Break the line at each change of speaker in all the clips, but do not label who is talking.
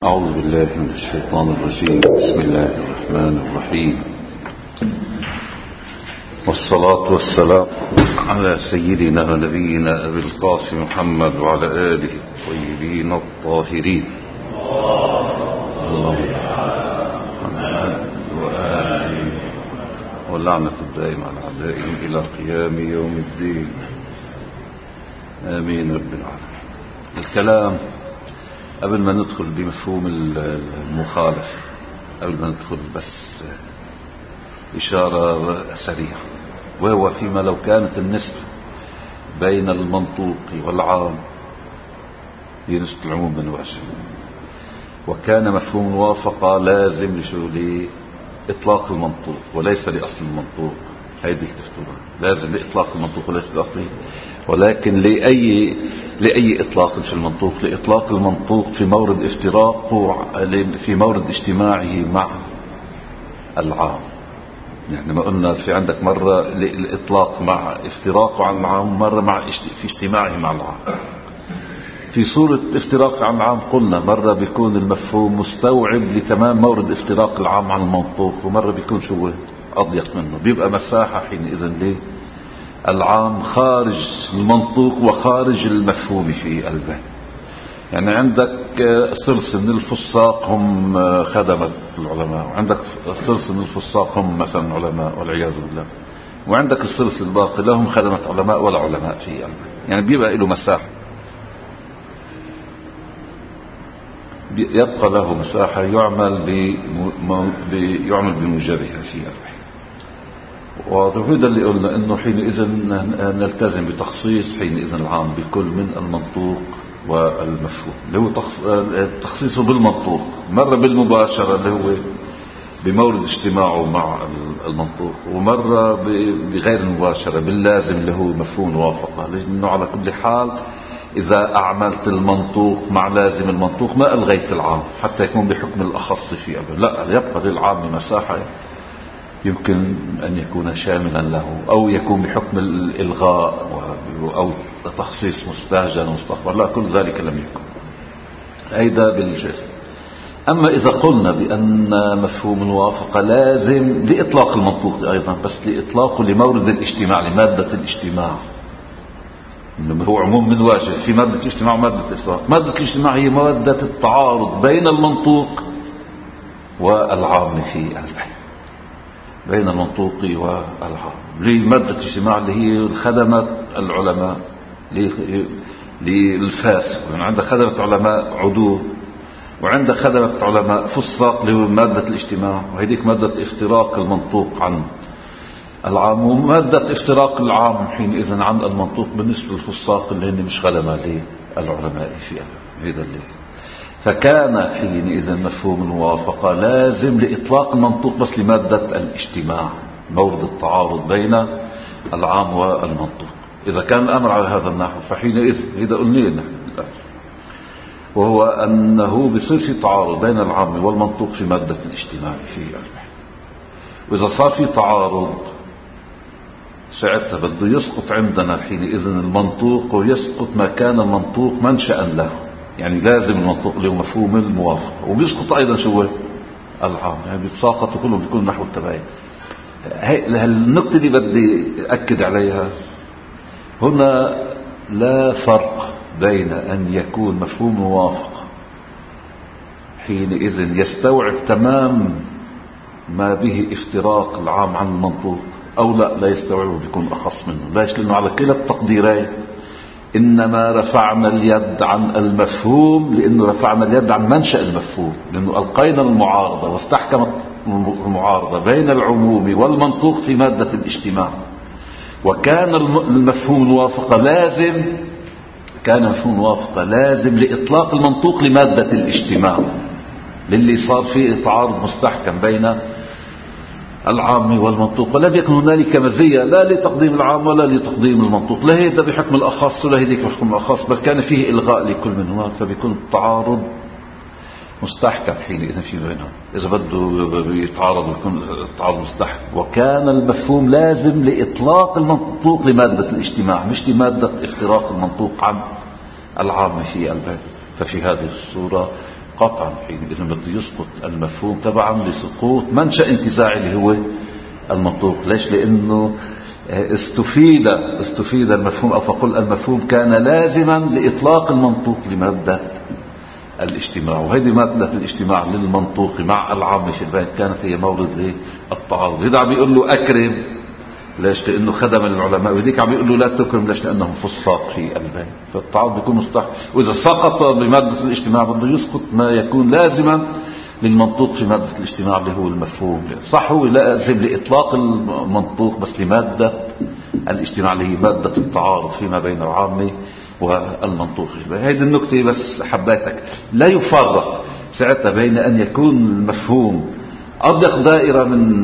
أعوذ بالله من الشيطان الرجيم. بسم الله الرحمن الرحيم، والصلاة والسلام على سيدنا ونبينا أبي القاسم محمد وعلى آله الطيبين الطاهرين واللعنة الدائمة على أعدائهم إلى قيام يوم الدين، آمين رب العالمين. الكلام قبل ما ندخل بمفهوم المخالف، قبل ما ندخل بس إشارة سريعة، وهو فيما لو كانت النسبة بين المنطوق والعام هي نسبة العموم من وجه، وكان مفهوم الموافقة لازم لإطلاق المنطوق وليس لأصل المنطوق. هذه الدفتورة لازم لإطلاق المنطوق وليس لأصله، ولكن لأي إطلاق في المنطوق، لإطلاق المنطوق في مورد افتراقه في مورد اجتماعه مع العام. يعني ما قلنا في عندك مرة الإطلاق مع افتراقه عن العام، مرة في اجتماعه مع العام. في صورة افتراق عن العام قلنا مرة بيكون المفهوم مستوعب لتمام مورد افتراق العام عن المنطوق، ومرة بيكون شو أضيق منه، بيبقى مساحة حينئذ ليه العام خارج المنطوق وخارج المفهوم في قلبه. يعني عندك ثلث من الفساق هم خدمة العلماء، وعندك ثلث من الفساق هم مثلا علماء والعياذ بالله، وعندك الثلث الباقي لهم خدمة علماء ولا علماء في قلبه. يعني بيبقى له مساحة، يبقى له مساحة يعمل بموجبها في قلبه. وهذا اللي قلنا انه حينئذ نلتزم بتخصيص حينئذ العام بكل من المنطوق والمفهوم، اللي هو تخصيصه بالمنطوق، مرة بالمباشرة اللي هو بمورد اجتماعه مع المنطوق، ومرة بغير المباشرة باللازم اللي هو مفهوم موافقة. لأنه على كل حال إذا أعملت المنطوق مع لازم المنطوق ما ألغيت العام حتى يكون بحكم الأخص في أبدا، لا، يبقى للعام مساحة يمكن أن يكون شاملا له، أو يكون بحكم الإلغاء أو تخصيص مستهجن مستقبل، لا، كل ذلك لم يكن. هذا بالجزء. أما إذا قلنا بأن مفهوم الموافقة لازم لإطلاق المنطوق أيضا، بس لإطلاقه لمورد الاجتماع، لمادة الاجتماع، إنه هو عموم من واجه في مادة الاجتماع ومادة الإطلاق. مادة الاجتماع هي مادة التعارض بين المنطوق والعام في قلبه، بين المنطوق والعام. لمادة الاجتماع اللي هي خدمة العلماء للفاسق، يعني عندك خدمة علماء عدول، وعندك خدمة علماء فساق اللي هو مادة الاجتماع، وهذيك مادة افتراق المنطوق عن العام، ومادة افتراق العام حينئذ عن المنطوق بالنسبة للفساق اللي هن مش خدمة للعلماء فيها. هذا اللي فكان حينئذ مفهوم الموافقة لازم لإطلاق المنطوق بس لمادة الاجتماع، مورد التعارض بين العام والمنطوق. إذا كان الأمر على هذا النحو فحينئذ إذا قلنا نحن الآن، وهو أنه بصير في تعارض بين العام والمنطوق في مادة الاجتماع في قلبه. وإذا صار في تعارض ساعتها بده يسقط عندنا حينئذ المنطوق، ويسقط ما كان المنطوق منشأ له، يعني لازم المنطوق اللي هو مفهوم الموافقة، وبيسقط أيضا شو العام، يعني بيتساقطوا كلهم بيكون نحو التباين. النقطة اللي بدي أكد عليها هنا، لا فرق بين أن يكون مفهوم الموافقة حينئذ يستوعب تمام ما به افتراق العام عن المنطوق، أو لا يستوعبه بيكون أخص منه. ليش؟ لأنه على كلا التقديرين إنما رفعنا اليد عن المفهوم، لأنه رفعنا اليد عن منشأ المفهوم، لأنه ألقينا المعارضة واستحكمت المعارضة بين العموم والمنطوق في مادة الاجتماع. وكان المفهوم الموافقة لازم، كان مفهوم الموافقة لازم لإطلاق المنطوق لمادة الاجتماع، للي صار فيه تعارض مستحكم بين العام والمنطوق، ولم يكن هنالك مزية لا لتقديم العام ولا لتقديم المنطوق، لا هيدا بحكم الأخص ولا هيديك بحكم الأخص، بل كان فيه إلغاء لكل منهما، فبيكون التعارض مستحكم حينئذ في بينهم. إذا بده يتعارض بيكون التعارض مستحكم. وكان المفهوم لازم لإطلاق المنطوق لمادة الاجتماع، مش لمادة افتراق المنطوق عن العام في قلبه. ففي هذه الصورة قطعا حينئذ بده يسقط المفهوم تبعا لسقوط منشأ انتزاعي اللي هو المنطوق. ليش؟ لأنه استفيد المفهوم، أو فقل المفهوم كان لازما لإطلاق المنطوق لمادة الاجتماع، وهذه مادة الاجتماع للمنطوق مع العام في البيان كانت هي مورد للتعارض. هذا عم بيقول له أكرم، ليش؟ لأنه خدم العلماء، وهذيك عم بيقول له لا تكرم، ليش؟ لأنهم فساق في البيان. فالتعارض بيكون مستحيل، وإذا سقط بمادة الاجتماع بده يسقط ما يكون لازما للمنطوق في مادة الاجتماع اللي هو المفهوم. صح هو لازم لإطلاق المنطوق بس لمادة الاجتماع اللي هي مادة التعارض فيما بين العامة والمنطوق. هذه النكتة بس حبيتك. لا يفرق ساعتها بين أن يكون المفهوم أضيق دائرة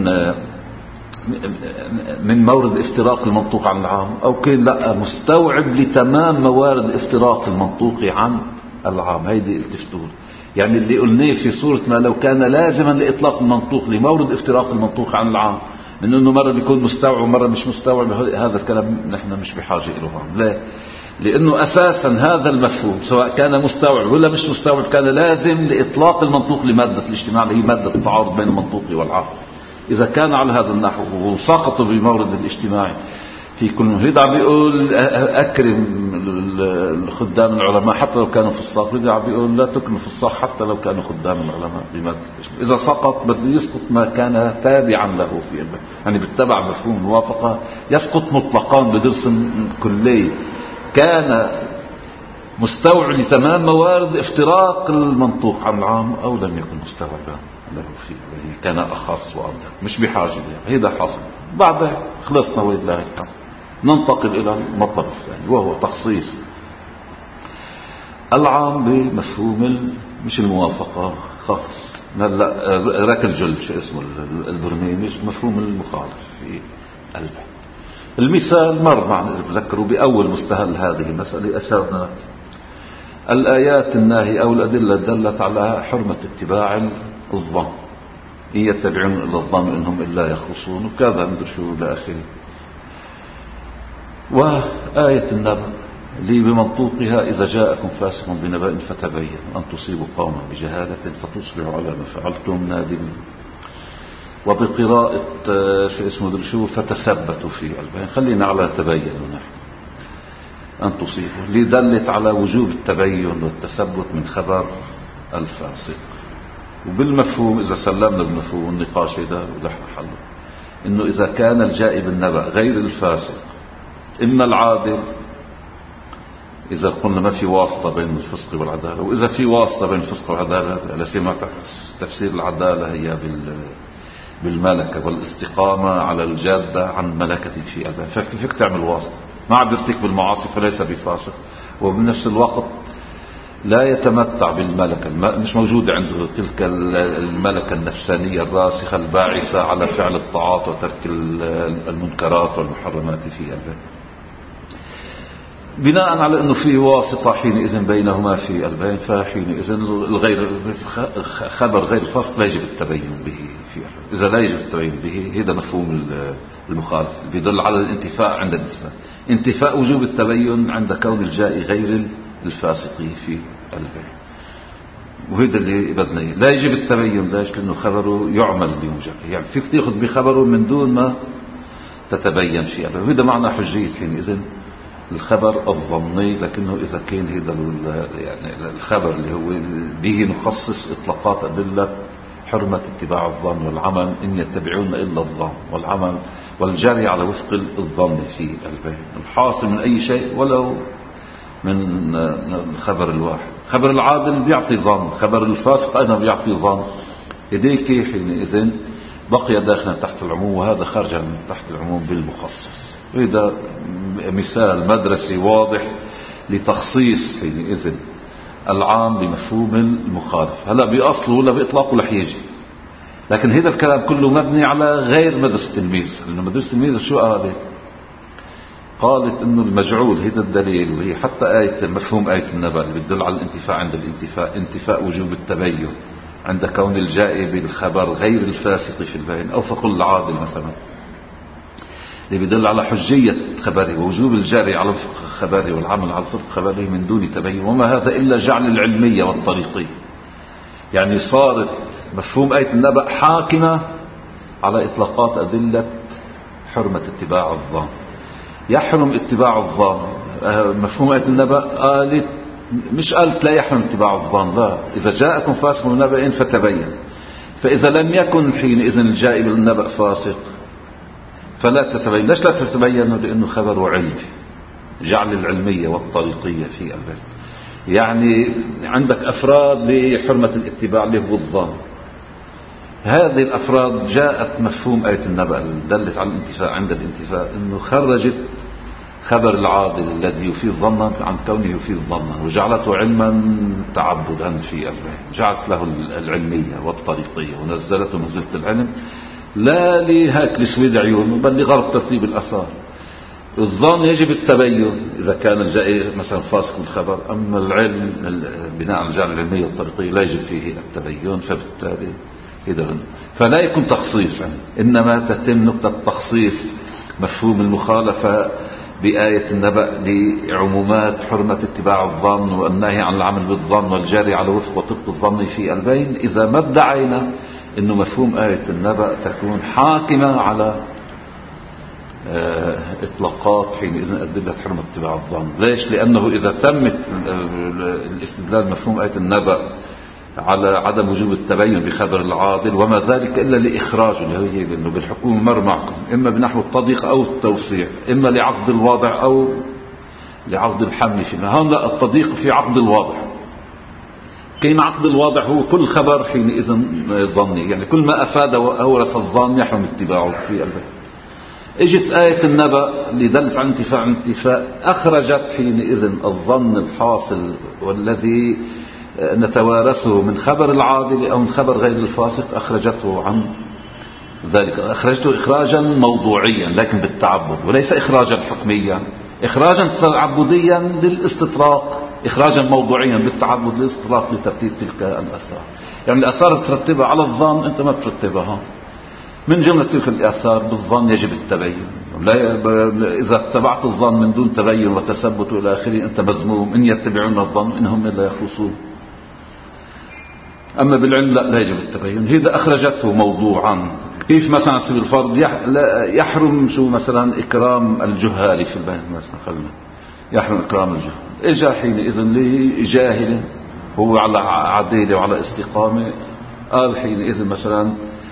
من مورد افتراق المنطوق عن العام، أو كان لا مستوعب لتمام موارد افتراق المنطوق عن العام. هيدي التفتول يعني اللي قلناه في صورة ما لو كان لازما لإطلاق المنطوق لمورد افتراق المنطوق عن العام، من أنه مرة بيكون مستوعب ومرة مش مستوعب، هذا الكلام نحن مش بحاجة إليه. لا، لأنه أساسا هذا المفهوم سواء كان مستوعب ولا مش مستوعب كان لازم لإطلاق المنطوق لمادة الاجتماع اللي هي مادة التعارض بين المنطوق والعام. إذا كان على هذا النحو وسقطوا بمورد الاجتماع في كل هيدا عم بيقول أكرم الخدام العلماء حتى لو كانوا فساق، هيدا عم بيقول لا تكرم الفساق حتى لو كانوا خدام العلماء بمادة الاجتماع. إذا سقط بده يسقط ما كان تابعا له في البيان، يعني بالتبع مفهوم الموافقة يسقط مطلقا بدرس كلي كان مستوعب لتمام موارد افتراق المنطوق عن العام أو لم يكن مستوعبا له فيه، كان أخص وأضيق مش بحاجة له. هذا حاصل. بعدها خلصنا ولله الحمد. ننتقل إلى المطلب الثاني وهو تخصيص العام بمفهوم مش الموافقة خاص. هلا راك الجل شو اسمه البرنامج مفهوم المخالف في البيان. المثال مر معنا إذا تذكروا بأول مستهل هذه المسألة أشرنا الآيات الناهية أو الأدلة دلت على حرمة اتباع الظن، إن يتبعون إلا الظن إنهم إلا يخرصون وكذا مدري شو إلى آخره. وآية النبأ لي بمنطوقها إذا جاءكم فاسق بنبأ فتبينوا أن تصيبوا قوما بجهالة فتصبحوا على ما فعلتم نادمين. وبقراءة شو اسمه مدري شو فتثبتوا في البيان. خلينا على تبينوا نحن أن تصيبوا، اللي دلت على وجوب التبين والتثبت من خبر الفاسق. وبالمفهوم إذا سلمنا بالمفهوم النقاش هذا ونحن حله إنه إذا كان الجائي بالنبأ غير الفاسق إما العادل، إذا قلنا ما في واسطة بين الفسق والعدالة، وإذا في واسطة بين الفسق والعدالة لسمعت تفسير العدالة هي بالملكة والاستقامة على الجادة عن ملكة في البيان. فكيف تعمل واسطة؟ ما عم يرتكب المعاصي فليس بفاسق، وبنفس الوقت لا يتمتع بالملكة، مش موجودة عنده تلك الملكة النفسانية الراسخة الباعثة على فعل الطاعات وترك المنكرات والمحرمات في البيان. بناء على أنه في واسطة حينئذ بينهما في البيان، فحينئذ الغير خبر غير الفاسق لا يجب التبين به في البيان. إذا لا يجب التبين به هذا مفهوم المخالف بيدل على الانتفاء عند الانتفاء، انتفاء وجوب التبين عند كون الجائي غير الفاسق في البيان. وهذا اللي بدنا اياه. لا يجب التبين، ليش؟ لأنه خبره يعمل بموجبه، يعني فيك تاخذ بخبره من دون ما تتبين شيء. وهذا معنى حجية حينئذ الخبر الظني، لكنه إذا كان هذا يعني الخبر اللي هو به نخصص إطلاقات أدلة حرمة اتباع الظن والعمل، إن يتبعون إلا الظن والعمل والجري على وفق الظن في البيان. الحاصل من أي شيء ولو من الخبر الواحد. خبر العادل بيعطي ظن، خبر الفاسق أيضا بيعطي ظن. يديك حينئذ بقي داخلا تحت العموم، وهذا خارج من تحت العموم بالمخصص. وهذا مثال مدرسي واضح لتخصيص حينئذ العام بمفهوم المخالف. هلا بأصله ولا بإطلاقه رح يجي، لكن هذا الكلام كله مبني على غير مدرسة الميز. لأنه مدرسة الميز شو قالت إنه المجعول هذا الدليل، وهي حتى آية مفهوم آية النبأ اللي بتدل على الانتفاع عند الانتفاء، انتفاء وجوب التبين عند كون الجائي بالخبر غير الفاسق في البيان، أو فقل العادل مثلا اللي بيدل على حجية خبره ووجوب الجاري على وفق خبره والعمل على وفق خبره من دون تبين. وما هذا إلا جعل العلمية والطريقية. يعني صارت مفهوم آية النبأ حاكمة على إطلاقات أدلة حرمة اتباع الظن. يحرم اتباع الظن، مفهوم آية النبأ قالت مش قالت لا يحرم اتباع الظن، لا، إذا جاءكم فاسق بنبأ فتبين. فإذا لم يكن حينئذ الجاء بالنبأ فاسق فلا تتبين. ليش لا تتبين؟ لأنه خبر علمي، جعل العلمية والطريقية في البيت. يعني عندك أفراد لحرمة الاتباع اللي هو الظن، هذه الأفراد جاءت مفهوم آية النبأ دلت على الانتفاء عند الانتفاء، أنه خرجت خبر العادل الذي يفيد ظنا عن كونه يفيد ظنا، وجعلته علما تعبدا في البيت، جعلت له العلمية والطريقية ونزلته منزلة العلم، لا لهيك لسويد عيون، بل لغرض ترتيب الأثار. الظن يجب التبين إذا كان الجائي مثلا فاسق بالخبر، أما العلم بناء على جعل العلمية والطريقية لا يجب فيه التبين، فبالتالي فلا يكون تخصيصا، إنما تتم نقطة تخصيص مفهوم المخالفة بآية النبأ لعمومات حرمة اتباع الظن والنهي عن العمل بالظن والجاري على وفق وطبق الظن في البين، إذا ما ادعينا إنه مفهوم آية النبأ تكون حاكمة على إطلاقات حينئذ أدلة حرمة اتباع الظن. ليش؟ لأنه إذا تمت الاستدلال مفهوم آية النبأ على عدم وجوب التبين بخبر العادل، وما ذلك إلا لإخراجه، اللي هي بأنه بالحكومة مر معكم، إما بنحو التضييق أو التوسيع، إما لعقد الواضع أو لعقد الحمل فيما. هون لا، التضييق في عقد الواضع، كيما عقد الواضع هو كل خبر حينئذ ظني، يعني كل ما أفاد وأورث الظن يحرم اتباعه في البيت. اجت آية النبأ اللي دلت عن انتفاء أخرجت حينئذ الظن الحاصل والذي نتوارثه من خبر العادل أو من خبر غير الفاسق، أخرجته عن ذلك، أخرجته إخراجا موضوعيا لكن بالتعبد، وليس إخراجا حكميا، إخراجا تعبديا للاستطراق، إخراجا موضوعيا بالتعبد للاستطراق لترتيب تلك الآثار. يعني الآثار بترتبها على الظن، أنت ما بترتبها. من جملة تلك الآثار بالظن يجب التبين، إذا اتبعت الظن من دون تبين وتثبت إلى آخره أنت مذموم، إن يتبعون الظن إنهم لا يخرصون. أما بالعلم لا يجب التبين. هذا أخرجته موضوعا. كيف مثلا سبيل الفرض يحرم شو مثلا إكرام الجهال في البيت مثلا، خلنا يحرم إكرام الجهال. إجا حينئذ لجاهل هو على عديلة وعلى استقامة، قال حينئذ مثلا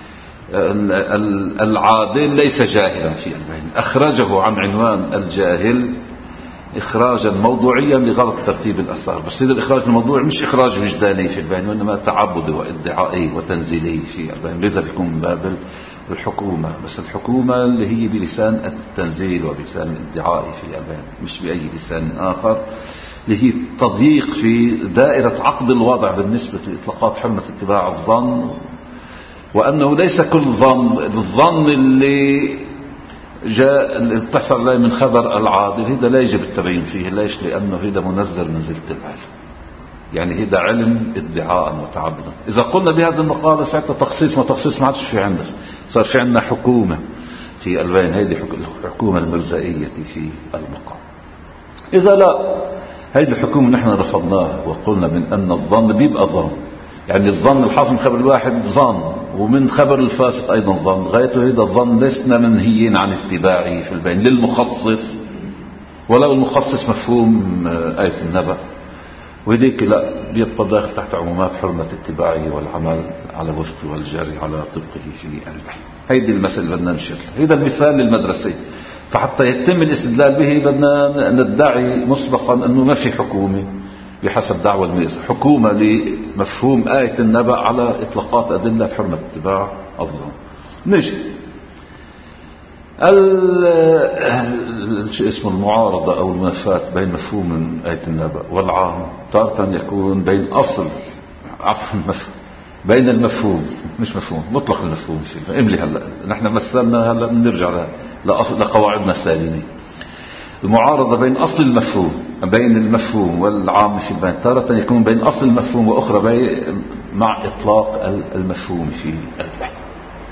العادل ليس جاهلا في البين، أخرجه عن عنوان الجاهل إخراجا موضوعيا لغرض ترتيب الأثار. بس هذا الإخراج الموضوعي مش إخراج وجداني في البين، وإنما تعبدي وادعائي وتنزيلي في البين، لذا بيكون من باب الحكومة. بس الحكومة اللي هي بلسان التنزيل وبلسان الادعاء في البين، مش بأي لسان آخر، اللي هي تضييق في دائرة عقد الوضع بالنسبة لإطلاقات حرمة اتباع الظن، وأنه ليس كل الظن اللي جاء اللي بتحصل عليه من خبر العادل هذا لا يجب التبين فيه. ليش؟ لأنه هذا منزل منزلة العلم، يعني هذا علم ادعاء وتعبدا. إذا قلنا بهذا المقالة ساعتها تخصيص، ما تخصيص ما عادش في عندنا، صار في عندنا حكومة في البين، هذه الحكومة المرزائية في المقام. إذا لا، هذه الحكومة نحن رفضناها وقلنا من أن الظن بيبقى ظن، يعني الظن الحاصل من خبر الواحد ظن، ومن خبر الفاسق أيضا ظن، غايته هذا الظن لسنا منهيين عن اتباعه في البين للمخصص، ولو المخصص مفهوم آية النبأ، وذيك لا بيبقى داخل تحت عمومات حرمة اتباعه والعمل على وفقه والجاري على طبقه في البين. هيدي المسألة بدنا نشير، هذا المثال للمدرسة. فحتى يتم الاستدلال به بدنا ندعي مسبقا أنه ما في حكومة بحسب دعوى الميز، حكومة لمفهوم آية النبأ على إطلاقات أدلة حرمة اتباع الظن. نجي اسم المعارضة أو المنافاة بين مفهوم آية النبأ والعام تارة يكون بين أصل بين المفهوم، مش مفهوم مطلق المفهوم شيء املي. هلا نحن مثلنا، هلا نرجع لقواعدنا السالمة. المعارضة بين أصل المفهوم، بين المفهوم والعام في البين، تارة يكون بين أصل المفهوم وأخرى مع إطلاق المفهوم في البين.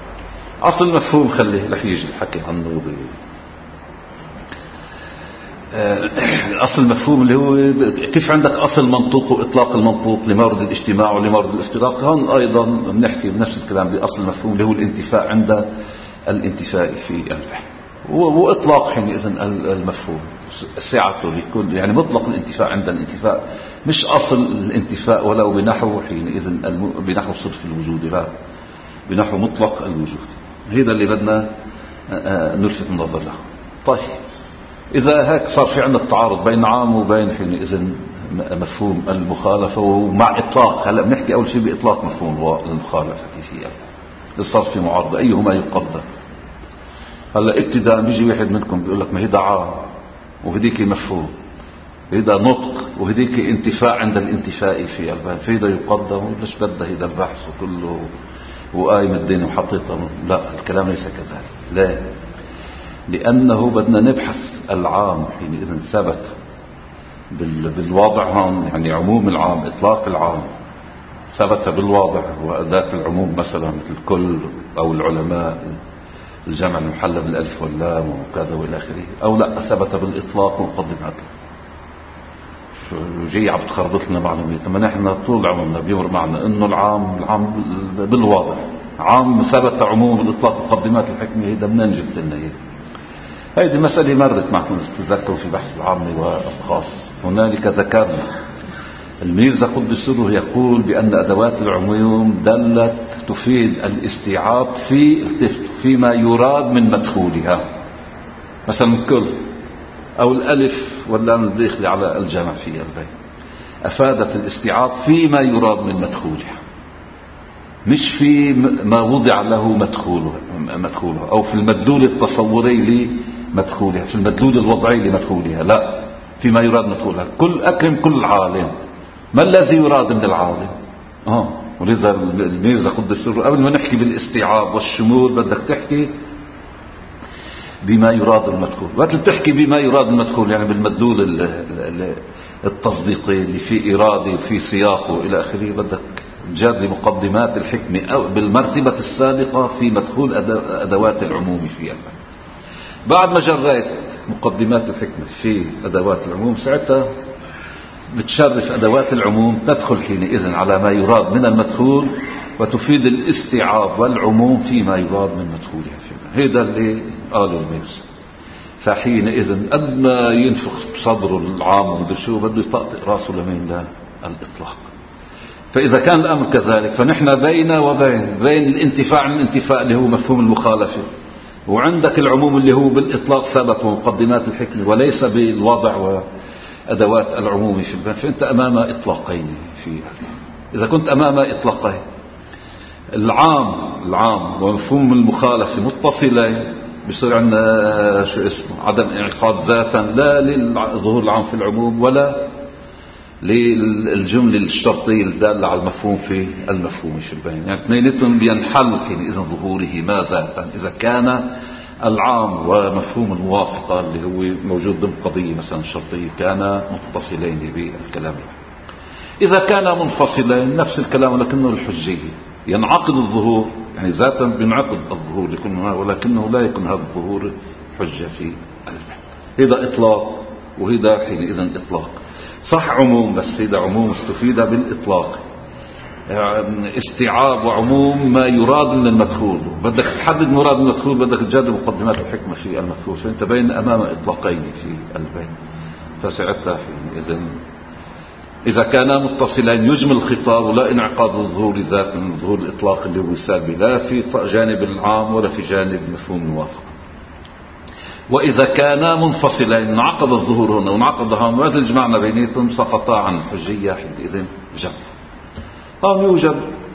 أصل المفهوم خليه رح يجي الحكي عنه أصل المفهوم اللي هو كيف عندك أصل منطوق وإطلاق المنطوق لمورد الاجتماع ولمورد الافتراق، هون أيضا بنحكي بنفس الكلام بأصل المفهوم اللي هو الانتفاء عند الانتفاء في البحث، وإطلاق حينئذ المفهوم سعته لكل، يعني مطلق الانتفاء عند الانتفاء، مش أصل الانتفاء ولو بنحو حينئذ بنحو صرف الوجود، لا بنحو مطلق الوجود. هذا اللي بدنا نلفت النظر له. طيب إذا هيك صار في عندنا التعارض بين عام وبين حينئذ مفهوم المخالفة ومع إطلاق، هلأ بنحكي أول شيء بإطلاق مفهوم المخالفة فيها، صار في معارضة أيهما يقدم. هلأ ابتداء بيجي واحد منكم بيقول لك ما هيدا عام وهديك مفهوم، هيدا نطق وهديك انتفاع عند الانتفاء في البحث، فهيدا يقدم وليش بدها هيدا البحث وكله وقايم الدين وحطيته؟ لا، الكلام ليس كذلك. لا، لأنه بدنا نبحث العام حينئذ ثبت بالواضع هون، يعني عموم العام إطلاق العام ثبت بالواضع وذات العموم، مثلا مثل كل أو العلماء الجمع المحلى بالألف واللام وكذا وإلى آخره، أو لا ثبت بالإطلاق ومقدماته. جاي عم تخربط لنا معلومات، ما نحن طول عمرنا بيمر معنا إنه العام بالواضع عام ثبت عموم الإطلاق مقدمات الحكمة، هيدا بدنا نجيب لنا إياه. هذه مسألة مرت معكم تذكروا في بحث العام والخاص. هنالك ذكرنا الميرزا قدس سره يقول بأن أدوات العموم دلت تفيد الاستيعاب فيما يراد من مدخولها، مثلا كل أو الألف واللام الداخلة على الجمع في البيت أفادت الاستيعاب فيما يراد من مدخولها، مش في ما وضع له مدخولها أو في المدلول التصوري لمدخولها، في المدلول الوضعي لمدخولها، لا، فيما يراد مدخولها. كل أكرم كل عالم، ما الذي يراد من العالم؟ ولذا الميرزا قدس سره قبل ما نحكي بالاستيعاب والشمول بدك تحكي بما يراد المدخول. وقت بتحكي بما يراد المدخول يعني بالمدلول التصديقي اللي فيه إرادة وفيه سياقه إلى آخره، بدك جاد لمقدمات الحكمة أو بالمرتبة السابقة في مدخول أدوات العموم فيها. بعد ما جريت مقدمات الحكمة في أدوات العموم، ساعتها بتشرف أدوات العموم تدخل حينئذ على ما يراد من المدخول وتفيد الاستيعاب والعموم فيما يراد من مدخولها فيما. هذا اللي قالوا الميرزا. فحينئذ قد ما ينفخ بصدره العام ومدري شو بده يطقطق راسه لمين للإطلاق. فإذا كان الأمر كذلك فنحن بين وبين الانتفاع من الانتفاع اللي هو مفهوم المخالفة، وعندك العموم اللي هو بالإطلاق ثبت ومقدمات الحكمة وليس بالوضع وأدوات العموم في الباب، فأنت أمام إطلاقين إذا كنت أمام إطلاقين العام ومفهوم المخالفة متصلين، بيصير عندنا عدم انعقاد ذاتا لا للظهور العام في العموم ولا للجملة الشرطية الدالة على المفهوم في المفهوم في البين، يعني اثنيناتهم بينحل حينئذ ظهوره ما ذاتا إذا كان العام ومفهوم الموافقة اللي هو موجود ضمن قضية مثلا شرطية كان متصلين بالكلام. إذا كان منفصلين نفس الكلام ولكنه الحجية ينعقد الظهور، يعني ذاتا بينعقد الظهور ولكنه لا يكون هذا الظهور حجة في البحث. هذا إطلاق وهذا حينئذ إطلاق. صح عموم بس هذا عموم استفيد بالإطلاق، يعني استيعاب وعموم ما يراد من المدخول. بدك تحدد مراد من المدخول بدك تجاد مقدمات الحكمة في المدخول، فأنت بين أمام إطلاقين في البين. فساعتها حينئذ إذا كان متصلين يجمل الخطاب ولا انعقاد الظهور ذات من ظهور الإطلاق اللي هو سلبي لا في جانب العام ولا في جانب مفهوم الموافقة. وإذا كان منفصلين انعقد الظهور هنا وانعقد هنا وهذا الجمعنا بيناتهم سقطا عن الحجية حينئذ جمع. هون يوجد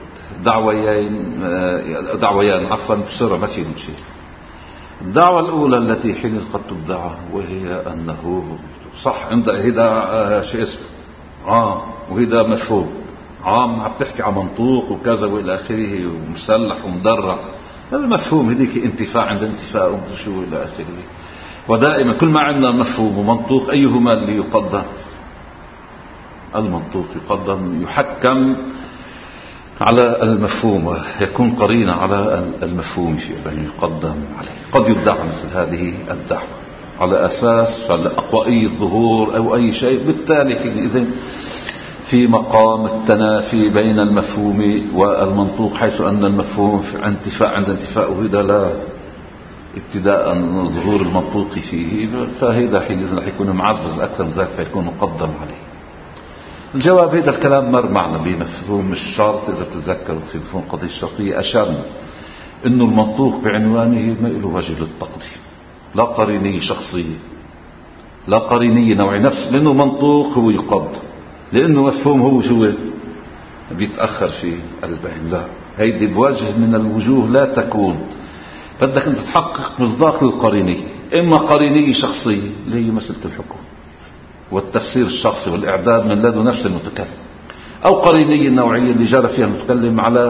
دعويان بسرعة ما فيهم شيء. الدعوة الأولى التي حين قد تدعى وهي أنه صح عند هذا شيء اسمه عام وهذا مفهوم عام، عم تحكي عن منطوق وكذا وإلى آخره ومسلح ومدرع، هذا المفهوم هذيك انتفاع عند انتفاع وشو إلى آخره. ودائما كل ما عندنا مفهوم ومنطوق أيهما اللي يقدم؟ المنطوق يقدم، يحكم على المفهوم ويكون قرينة على المفهوم في أن يقدم عليه. قد يدعى مثل هذه الدعوة على أساس أقوائي الظهور أو أي شيء. بالتالي حينئذ في مقام التنافي بين المفهوم والمنطوق، حيث أن المفهوم عند انتفاءه هذا لا ابتداء ظهور المنطوق فيه، فهذا حينئذ رح يكون معزز أكثر من ذلك فيكون مقدم عليه. الجواب هذا الكلام مر معنا بمفهوم الشرط. إذا بتتذكروا في مفهوم القضية الشرطية أشرنا إنه المنطوق بعنوانه ما له وجه للتقديم، لا قرينية شخصية، لا قرينية نوعية نفس، لأنه منطوق هو يقدم، لأنه مفهوم هو شو بيتأخر في البين. لا، هيدي بوجه من الوجوه لا تكون. بدك أنت تحقق مصداق للقرينية، إما قرينية شخصية اللي هي مسألة الحكم والتفسير الشخصي والإعداد من لدى نفس المتكلم، أو قرينية النوعية اللي جرى فيها المتكلم على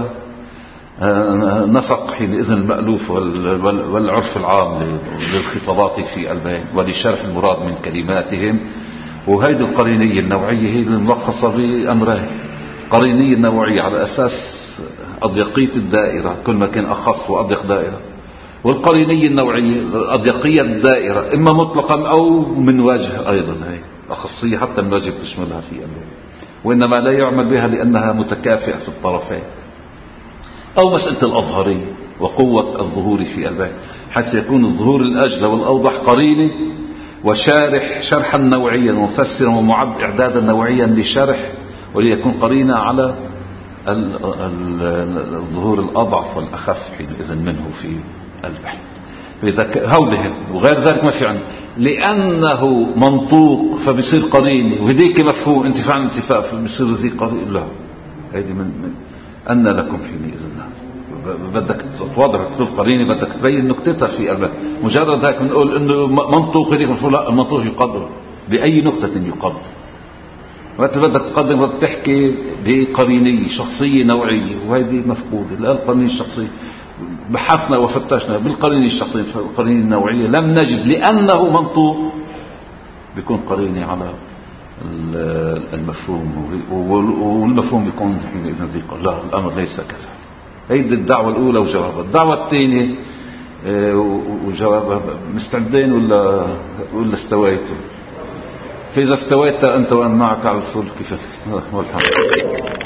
نسق حينئذ المألوف والعرف العام للخطابات في البيان ولشرح المراد من كلماتهم. وهيدي القرينية النوعية هي الملخصة بأمرين: قرينية النوعية على أساس أضيقية الدائرة، كل ما كان أخص وأضيق دائرة، والقرينية النوعية أضيقية الدائرة إما مطلقا أو من وجه أيضا، هي أخصية حتى من وجه تشملها في البيان، وإنما لا يعمل بها لأنها متكافئة في الطرفين. أو مسألة الأظهرية وقوة الظهور في البيان، حيث يكون الظهور الأجلى والأوضح قرينة وشارح شرحا نوعيا ومفسرا ومعد إعدادا نوعيا لشرح، وليكون قرينة على الظهور الأضعف والأخف حينئذ منه في البحث. فإذا هوله وغير ذلك ما في عنه، لأنه منطوق فبيصير قرينة، وهديك مفهوم انتفاع فبيصير ذي قرينة. لا، هذه من أن لكم حينئذ بدك توضح القرينة، بدك تبين نكتتها في البحث. مجرد هيك بنقول إنه منطوق هديك مفهوم، لا، المنطوق يقدر بأي نكتة يقدر. وقت بدك تقدم بدك تحكي بقرينية شخصية نوعية، وهذه مفقودة. لا، القرينة الشخصية بحثنا وفتشنا بالقرينة الشخصية، القرينة النوعية لم نجد، لأنه منطوق بيكون قرينة على المفهوم، والمفهوم يكون حينئذ ذي. لا، الأمر ليس كذا. هيدي الدعوة الأولى وجوابها. الدعوة الثانية وجوابها مستعدين ولا استويتوا؟ فإذا استويت أنت وأنا معك على الفل كيف والحمد.